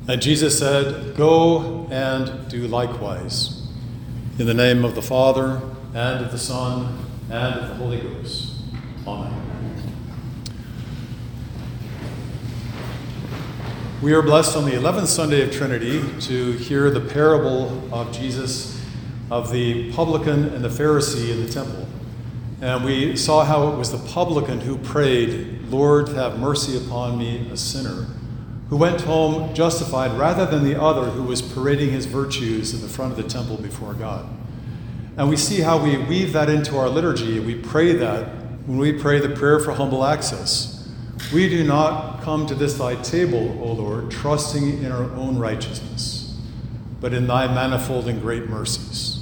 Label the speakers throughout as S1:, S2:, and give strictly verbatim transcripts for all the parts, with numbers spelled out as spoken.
S1: And Jesus said, "Go and do likewise. In the name of the Father, and of the Son, and of the Holy Ghost. Amen." We are blessed on the eleventh Sunday of Trinity to hear the parable of Jesus, of the publican and the Pharisee in the temple. And we saw how it was the publican who prayed, "Lord, have mercy upon me, a sinner," who went home justified rather than the other who was parading his virtues in the front of the temple before God. And we see how we weave that into our liturgy. We pray that when we pray the prayer for humble access. We do not come to this thy table, O Lord, trusting in our own righteousness, but in thy manifold and great mercies.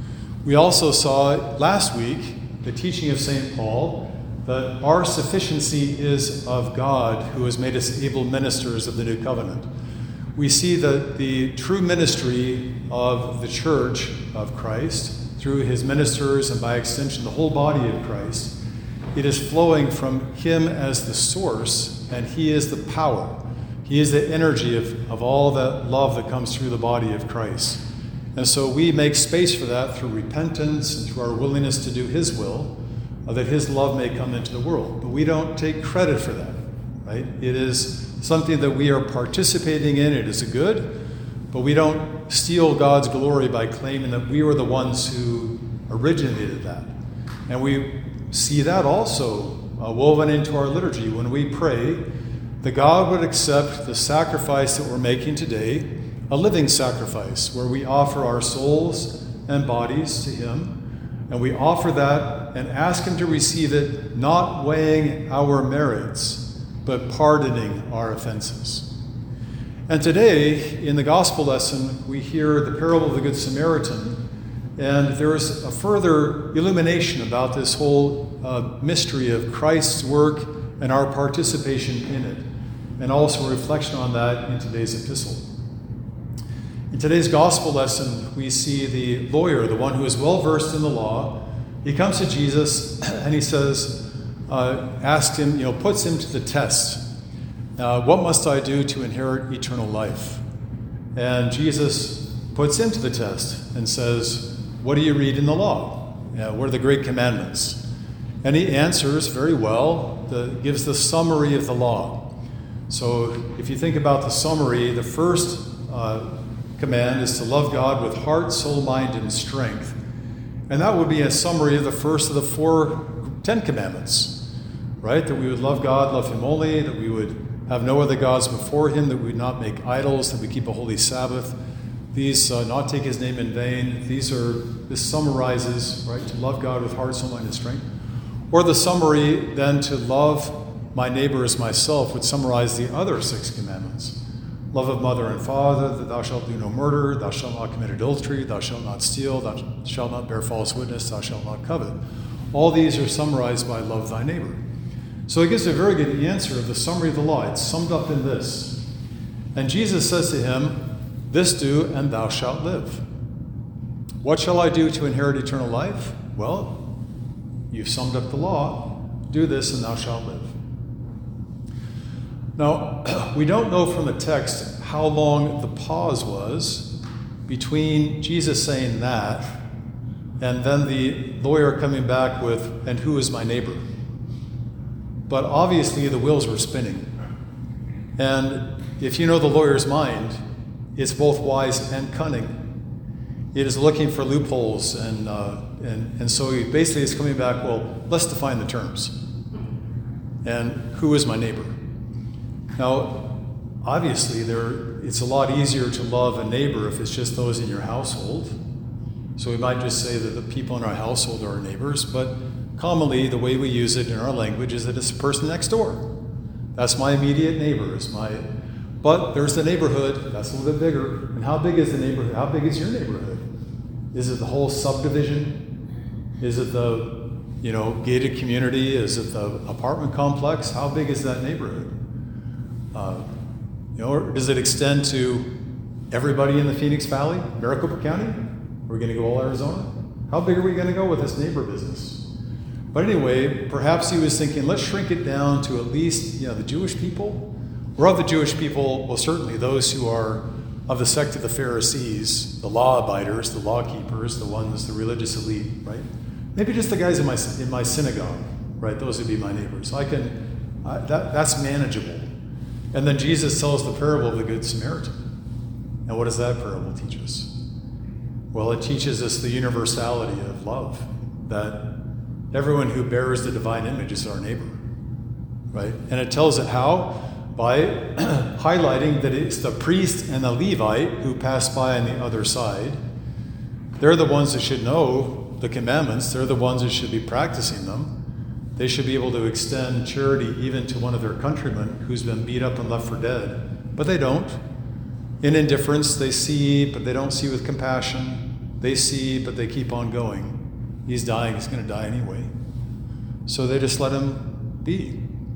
S1: We also saw last week the teaching of Saint Paul that our sufficiency is of God, who has made us able ministers of the new covenant. We see that the true ministry of the church of Christ, through his ministers and by extension the whole body of Christ, it is flowing from him as the source, and he is the power. He is the energy of, of all the love that comes through the body of Christ. And so we make space for that through repentance and through our willingness to do his will, uh, that his love may come into the world. But we don't take credit for that, right? It is something that we are participating in. It is a good, but we don't steal God's glory by claiming that we were the ones who originated that. And we see that also uh, woven into our liturgy when we pray that God would accept the sacrifice that we're making today, a living sacrifice where we offer our souls and bodies to him, and we offer that and ask him to receive it, not weighing our merits, but pardoning our offenses. And today, in the gospel lesson, we hear the parable of the Good Samaritan, and there's a further illumination about this whole uh, mystery of Christ's work and our participation in it, and also a reflection on that in today's epistle. In today's gospel lesson, we see the lawyer, the one who is well versed in the law. He comes to Jesus and he says, uh, asks him, you know, puts him to the test. Uh, what must I do to inherit eternal life? And Jesus puts him to the test and says, what do you read in the law? Uh, what are the great commandments? And he answers very well, the, gives the summary of the law. So if you think about the summary, the first uh, command is to love God with heart, soul, mind, and strength. And that would be a summary of the first of the four Ten Commandments, right? That we would love God, love him only, that we would have no other gods before him, that we would not make idols, that we keep a holy Sabbath, these uh, not take his name in vain. These are, this summarizes, right, to love God with heart, soul, mind, and strength. Or the summary then to love my neighbor as myself would summarize the other six commandments. Love of mother and father, that thou shalt do no murder, thou shalt not commit adultery, thou shalt not steal, thou shalt not bear false witness, thou shalt not covet. All these are summarized by love thy neighbor. So it gives a very good answer of the summary of the law. It's summed up in this. And Jesus says to him, this do, and thou shalt live. What shall I do to inherit eternal life? Well, you've summed up the law. Do this, and thou shalt live. Now, we don't know from the text how long the pause was between Jesus saying that and then the lawyer coming back with, and who is my neighbor? But obviously the wheels were spinning. And if you know the lawyer's mind, it's both wise and cunning. It is looking for loopholes, and uh, and and so he basically is coming back, well, let's define the terms. And who is my neighbor? Now, obviously, there it's a lot easier to love a neighbor if it's just those in your household. So we might just say that the people in our household are our neighbors, but commonly the way we use it in our language is that it's the person next door. That's my immediate neighbor. Is my, but there's the neighborhood. That's a little bit bigger. And how big is the neighborhood? How big is your neighborhood? Is it the whole subdivision? Is it the, you know, gated community? Is it the apartment complex? How big is that neighborhood? Uh, you know, or does it extend to everybody in the Phoenix Valley, Maricopa County? We're going to go all Arizona? How big are we going to go with this neighbor business? But anyway, perhaps he was thinking, let's shrink it down to at least, you know, the Jewish people. We're We're of the Jewish people, well, certainly those who are of the sect of the Pharisees, the law abiders, the law keepers, the ones, the religious elite, right? Maybe just the guys in my in my synagogue, right? Those would be my neighbors. I can, I, that that's manageable. And then Jesus tells the parable of the Good Samaritan. And what does that parable teach us? Well, it teaches us the universality of love, that everyone who bears the divine image is our neighbor, right? And it tells it how? By highlighting that it's the priest and the Levite who pass by on the other side. They're the ones that should know the commandments. They're the ones that should be practicing them. They should be able to extend charity even to one of their countrymen who's been beat up and left for dead. But they don't. In indifference, they see, but they don't see with compassion. They see, but they keep on going. He's dying. He's going to die anyway. So they just let him be.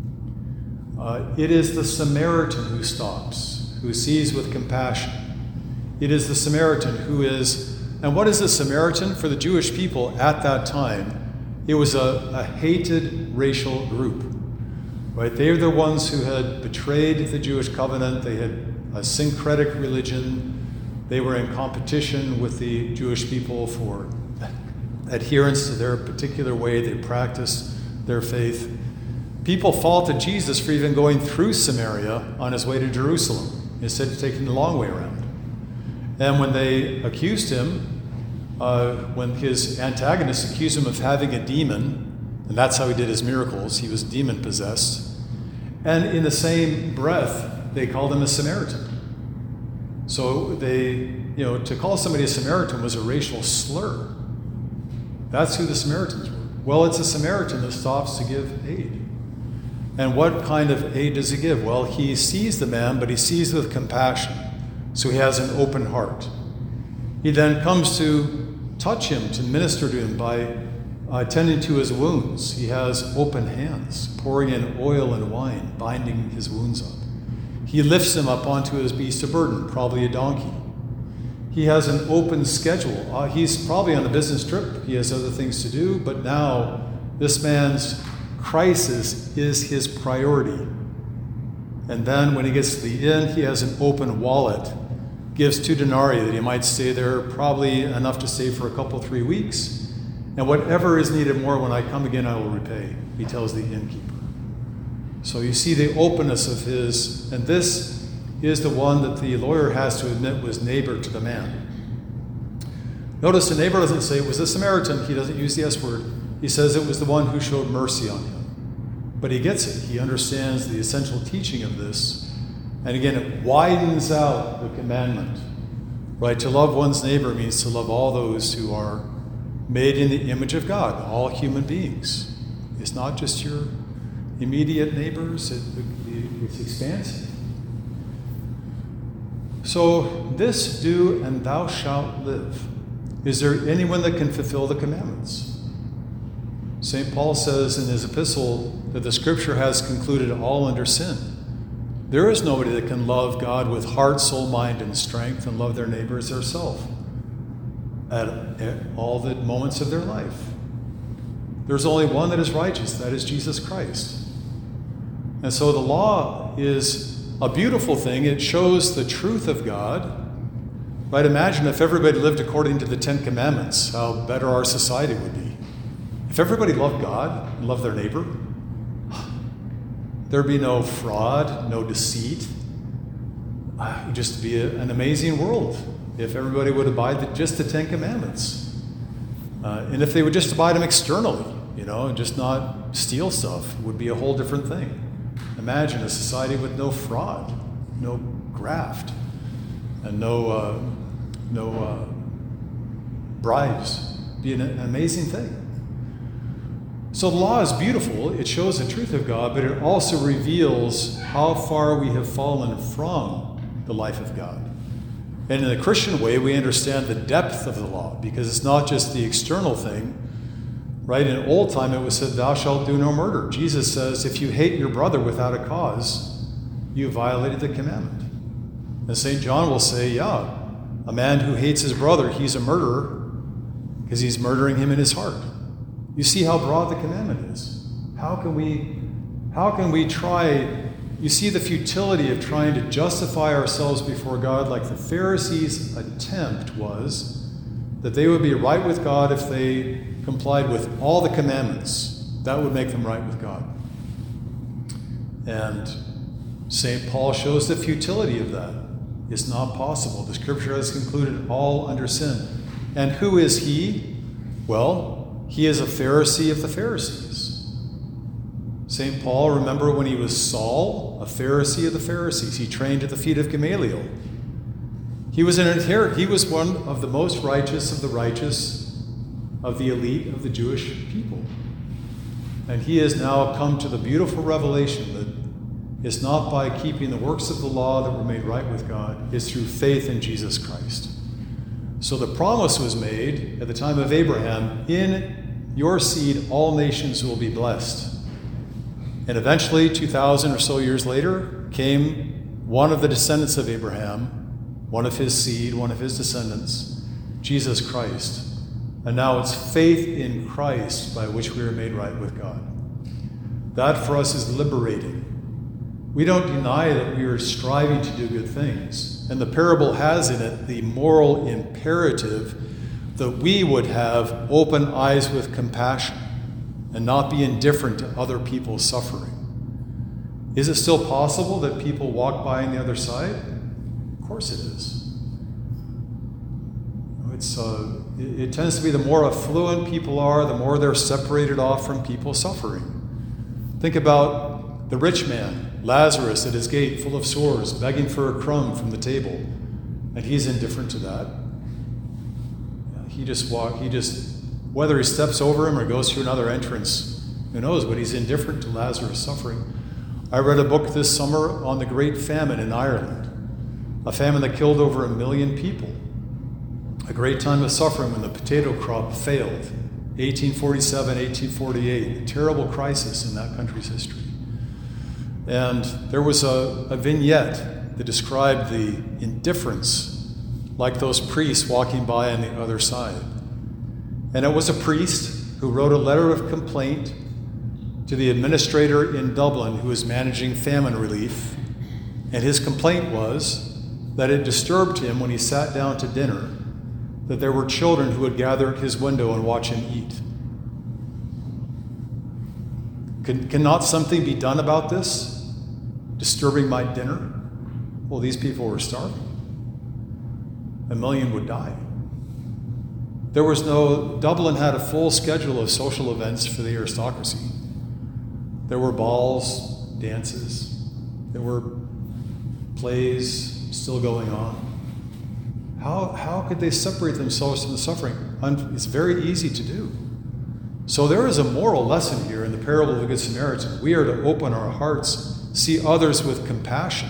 S1: Uh, it is the Samaritan who stops, who sees with compassion. It is the Samaritan who is, and what is the Samaritan? For the Jewish people at that time, it was a, a hated racial group, right? They were the ones who had betrayed the Jewish covenant. They had a syncretic religion. They were in competition with the Jewish people for adherence to their particular way they practiced their faith. People faulted Jesus for even going through Samaria on his way to Jerusalem instead of taking the long way around. And when they accused him, uh, when his antagonists accused him of having a demon, and that's how he did his miracles, he was demon possessed, and in the same breath, they called him a Samaritan. So they, you know, to call somebody a Samaritan was a racial slur. That's who the Samaritans were. Well, it's a Samaritan that stops to give aid. And what kind of aid does he give? Well, he sees the man, but he sees with compassion. So he has an open heart. He then comes to touch him, to minister to him by uh, tending to his wounds. He has open hands, pouring in oil and wine, binding his wounds up. He lifts him up onto his beast of burden, probably a donkey. He has an open schedule. Uh, he's probably on a business trip. He has other things to do, but now this man's crisis is his priority. And then when he gets to the inn, he has an open wallet, gives two denarii that he might stay there, probably enough to stay for a couple, three weeks. And whatever is needed more, when I come again, I will repay, he tells the innkeeper. So you see the openness of his, and this is the one that the lawyer has to admit was neighbor to the man. Notice the neighbor doesn't say it was the Samaritan. He doesn't use the S word. He says it was the one who showed mercy on him. But he gets it. He understands the essential teaching of this. And again, it widens out the commandment. Right? To love one's neighbor means to love all those who are made in the image of God, all human beings. It's not just your immediate neighbors. It, it, it's expansive. So this do and thou shalt live. Is there anyone that can fulfill the commandments? Saint Paul says in his epistle that the scripture has concluded all under sin. There is nobody that can love God with heart, soul, mind, and strength and love their neighbor as theirself at, at all the moments of their life. There's only one that is righteous, that is Jesus Christ. And so the law is a beautiful thing. It shows the truth of God. Right? Imagine if everybody lived according to the Ten Commandments, how better our society would be. If everybody loved God and loved their neighbor, there'd be no fraud, no deceit. Uh, it would just be a, an amazing world if everybody would abide the, just the Ten Commandments. Uh, and if they would just abide them externally, you know, and just not steal stuff, it would be a whole different thing. Imagine a society with no fraud, no graft, and no uh, no uh, bribes. It'd be an, an amazing thing. So the law is beautiful. It shows the truth of God, but it also reveals how far we have fallen from the life of God. And in the Christian way, we understand the depth of the law, because it's not just the external thing. Right? In old time, it was said, thou shalt do no murder. Jesus says, if you hate your brother without a cause, you violated the commandment. And Saint John will say, yeah, a man who hates his brother, he's a murderer because he's murdering him in his heart. You see how broad the commandment is. How can we, how can we try you see the futility of trying to justify ourselves before God, like the Pharisees' attempt was that they would be right with God if they complied with all the commandments. That would make them right with God. And Saint Paul shows the futility of that. It's not possible. The scripture has concluded all under sin. And who is he? Well, he is a Pharisee of the Pharisees. Saint Paul, remember when he was Saul, a Pharisee of the Pharisees. He trained at the feet of Gamaliel. He was an adherent. He was one of the most righteous of the righteous, of the elite of the Jewish people. And he has now come to the beautiful revelation that it's not by keeping the works of the law that we're made right with God. It's through faith in Jesus Christ. So the promise was made at the time of Abraham, in your seed all nations will be blessed. And eventually, two thousand or so years later, came one of the descendants of Abraham, one of his seed, one of his descendants, Jesus Christ. And now it's faith in Christ by which we are made right with God. That for us is liberating. We don't deny that we are striving to do good things. And the parable has in it the moral imperative that we would have open eyes with compassion and not be indifferent to other people's suffering. Is it still possible that people walk by on the other side? Of course it is. It's, uh, it, it tends to be the more affluent people are, the more they're separated off from people suffering. Think about the rich man, Lazarus, at his gate, full of sores, begging for a crumb from the table, and he's indifferent to that. He just walk. He just, whether he steps over him or goes through another entrance, who knows? But he's indifferent to Lazarus' suffering. I read a book this summer on the Great Famine in Ireland, a famine that killed over a million people. A great time of suffering when the potato crop failed, eighteen forty-seven, eighteen forty-eight, a terrible crisis in that country's history. And there was a, a vignette that described the indifference, like those priests walking by on the other side. And it was a priest who wrote a letter of complaint to the administrator in Dublin who was managing famine relief. And his complaint was that it disturbed him when he sat down to dinner that there were children who would gather at his window and watch him eat. Can, cannot something be done about this? Disturbing my dinner? Well, these people were starving. A million would die. There was no, Dublin had a full schedule of social events for the aristocracy. There were balls, dances, there were plays still going on. How, how could they separate themselves from the suffering? It's very easy to do. So there is a moral lesson here in the parable of the Good Samaritan. We are to open our hearts, see others with compassion,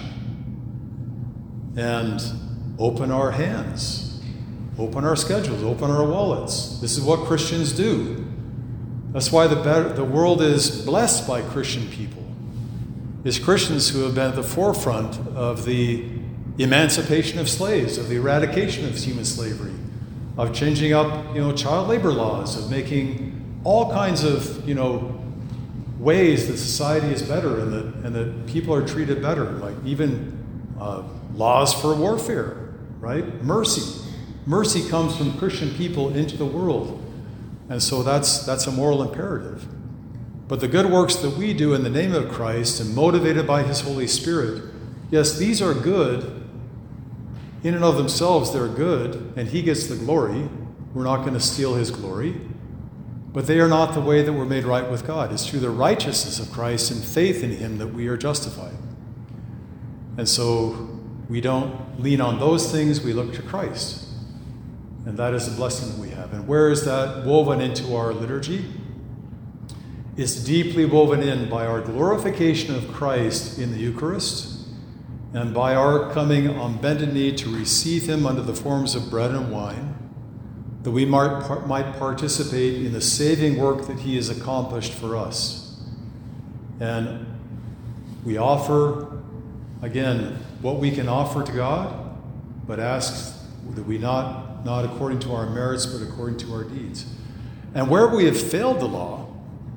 S1: and open our hands, open our schedules, open our wallets. This is what Christians do. That's why the, better, the world is blessed by Christian people. It's Christians who have been at the forefront of the emancipation of slaves, of the eradication of human slavery, of changing up, you know, child labor laws, of making all kinds of, you know, ways that society is better and that and that people are treated better, like even uh, laws for warfare, right? Mercy. Mercy comes from Christian people into the world. And so that's that's a moral imperative. But the good works that we do in the name of Christ and motivated by his Holy Spirit, yes, these are good. In and of themselves, they're good, and he gets the glory. We're not going to steal his glory. But they are not the way that we're made right with God. It's through the righteousness of Christ and faith in him that we are justified. And so we don't lean on those things, we look to Christ. And that is a blessing that we have. And where is that woven into our liturgy? It's deeply woven in by our glorification of Christ in the Eucharist, and by our coming on bended knee to receive him under the forms of bread and wine, that we might, might participate in the saving work that he has accomplished for us. And we offer, again, what we can offer to God, but ask that we not, not according to our merits, but according to our deeds. And where we have failed the law,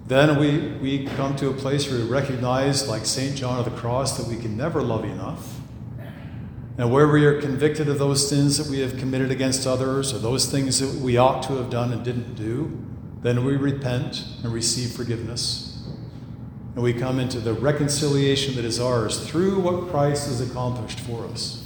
S1: Then we, we come to a place where we recognize, like Saint John of the Cross, that we can never love enough. And where we are convicted of those sins that we have committed against others, or those things that we ought to have done and didn't do, then we repent and receive forgiveness. And we come into the reconciliation that is ours through what Christ has accomplished for us.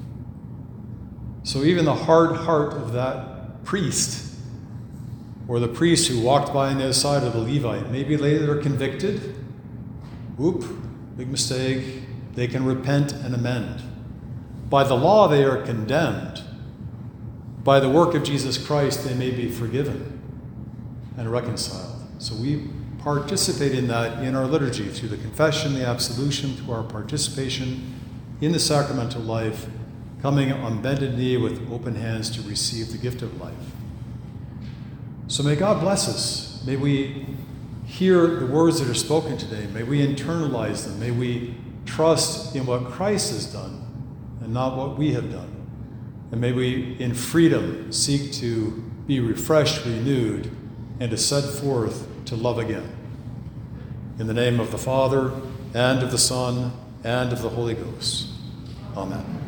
S1: So even the hard heart of that priest, or the priest who walked by on the other side of the Levite, maybe later convicted, whoop, big mistake, they can repent and amend. By the law, they are condemned. By the work of Jesus Christ, they may be forgiven and reconciled. So we participate in that in our liturgy through the confession, the absolution, through our participation in the sacramental life, coming on bended knee with open hands to receive the gift of life. So may God bless us. May we hear the words that are spoken today. May we internalize them. May we trust in what Christ has done and not what we have done. And may we, in freedom, seek to be refreshed, renewed, and to set forth to love again. In the name of the Father, and of the Son, and of the Holy Ghost. Amen.